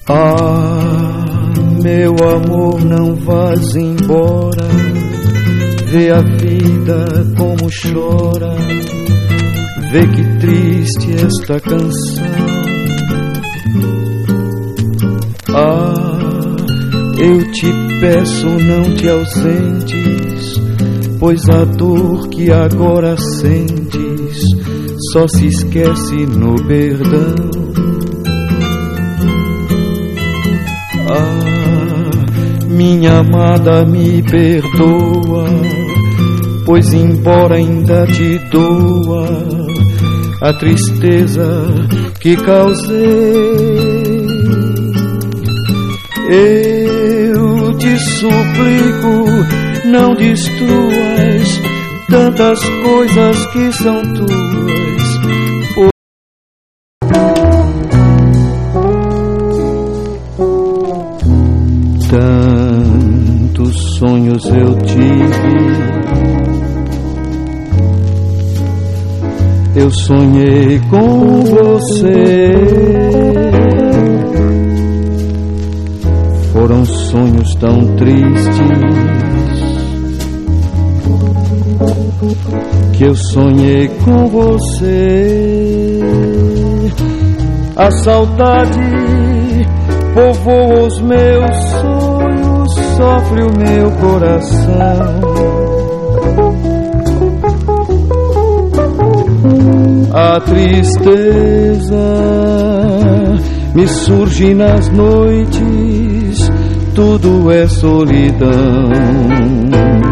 Ah, meu amor, não vás embora. Vê a vida como chora. Vê que triste esta canção. Ah, eu te peço, não te ausentes, pois a dor que agora sentes só se esquece no perdão. Ah, minha amada, me perdoa, pois embora ainda te doa a tristeza que causei, eu te suplico, não destruas tantas coisas que são tuas. Tantos sonhos eu tive, eu sonhei com você. Foram sonhos tão tristes que eu sonhei com você. A saudade povoa os meus sonhos, sofre o meu coração. A tristeza me surge nas noites, tudo é solidão.